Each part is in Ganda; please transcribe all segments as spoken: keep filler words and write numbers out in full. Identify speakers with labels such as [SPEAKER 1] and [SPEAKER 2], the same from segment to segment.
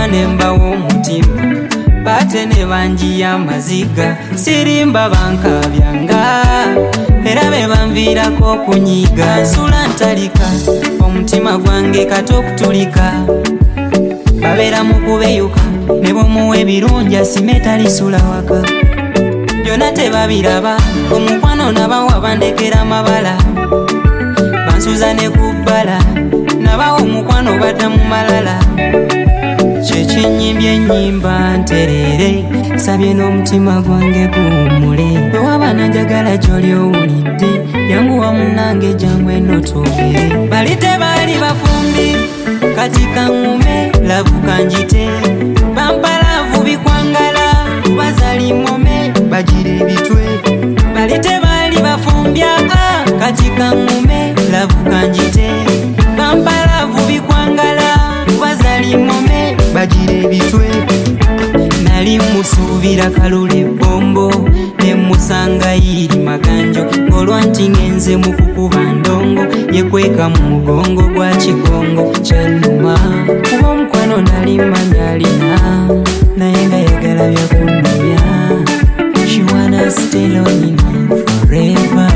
[SPEAKER 1] nkyuka nembawo omutima bate ne banji y'amaziga sirimba bankabyanga era be banviirako okunyiga nsula ntalika omutima gwange kato okutulika babeera mu kubeyuka ne bwomuwa ebirungi asime talisula waka byonna tebabiraba omukwano nabawa bandekera amabala bansuza ne kubbala nabawa omukwano badda mu malala kyekinyimbye ennyimba nterere sabye n'omutima gwange guwummule bwe waba nanjagala gy'oli owulidde yanguwa munnange jangu eno twogere bali tebaali bafumbi kati kaŋŋume labuka njite bampalaavu bikwangala bazali mome bagira ebitwe bali tebaali bafumbya kati kaŋŋume labuka njite bampalaavu bikwangala bazali mome bagira ebitwe nali musuubira kalule bombo ne musanga yiri maganjo olwa nti ngenze mu kukuba ndongo yekweka mu mugongo gwa kigongo kyannuma kuba omukwano nali manya alina naye nga yagala byakunnumya she wanna stay lonely forever.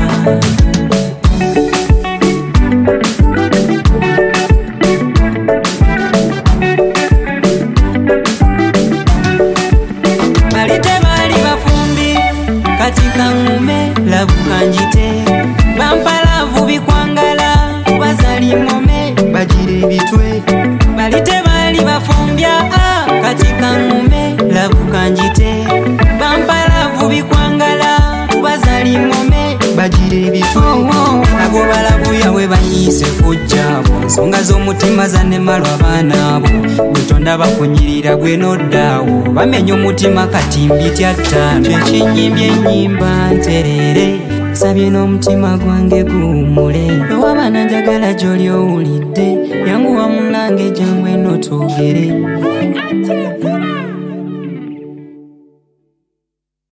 [SPEAKER 1] Kati kaŋŋume labuka njite bampalaavu bikwangala bazali mome bagira ebitwe bali tebaali bafumbya kati kaŋŋume labuka njite bampalaavu bikwangala bazali mome bagira ebitwe abo balabuya bwe banyiise kujjaabo ensonga z'omutima zannemalwa abaana abo gutonda bakunyirira gwe noddaawo bamenya omutima kati mbitya ttaano kyekinyimbye ennyimba nterere sabye n'omutima gwange guwummule bwe waba nanjagala gy'oli owulidde yanguwa munnange jangu eno twogere.